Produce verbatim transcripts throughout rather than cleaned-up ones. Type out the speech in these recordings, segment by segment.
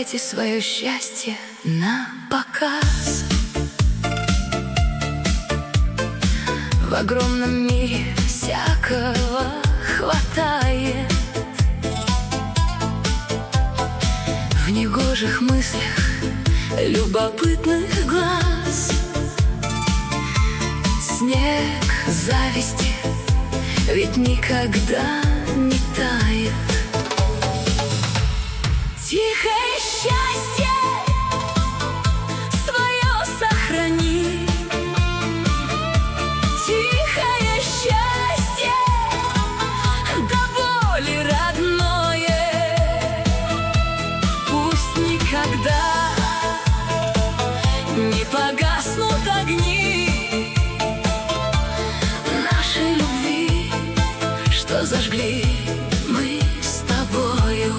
выставляйте свое счастье на показ. В огромном мире всякого хватает. В негожих мыслях любопытных глаз снег зависти ведь никогда не тает. Тихое счастье свое сохрани, тихое счастье до боли родное, пусть никогда не погаснут огни нашей любви, что зажгли мы с тобою.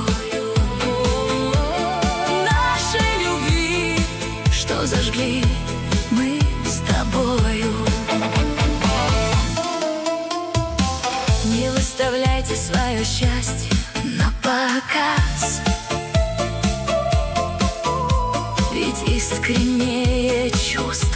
Нашей любви, что зажгли мы с тобою. Не выставляйте свое счастье на показ, ведь искреннее чувств